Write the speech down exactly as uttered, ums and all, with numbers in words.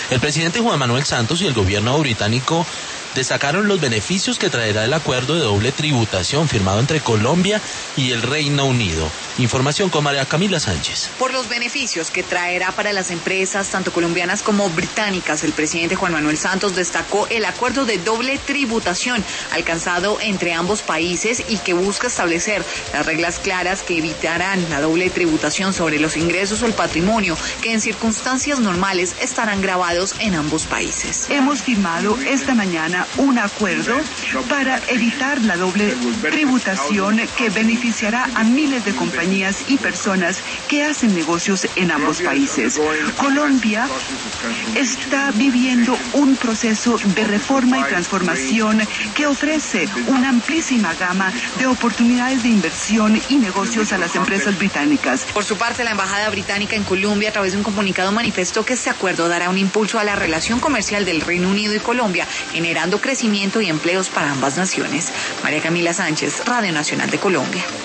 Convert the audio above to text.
El presidente Juan Manuel Santos y el gobierno británico destacaron los beneficios que traerá el acuerdo de doble tributación firmado entre Colombia y el Reino Unido. Información con María Camila Sánchez. Por los beneficios que traerá para las empresas, tanto colombianas como británicas, el presidente Juan Manuel Santos destacó el acuerdo de doble tributación alcanzado entre ambos países y que busca establecer las reglas claras que evitarán la doble tributación sobre los ingresos o el patrimonio, que en circunstancias normales estarán gravados en ambos países. Hemos firmado esta mañana un acuerdo para evitar la doble tributación que beneficiará a miles de compañías y personas que hacen negocios en ambos países. Colombia está viviendo un proceso de reforma y transformación que ofrece una amplísima gama de oportunidades de inversión y negocios a las empresas británicas. Por su parte, la Embajada Británica en Colombia, a través de un comunicado, manifestó que este acuerdo dará un impulso a la relación comercial del Reino Unido y Colombia, generando crecimiento y empleos para ambas naciones. María Camila Sánchez, Radio Nacional de Colombia.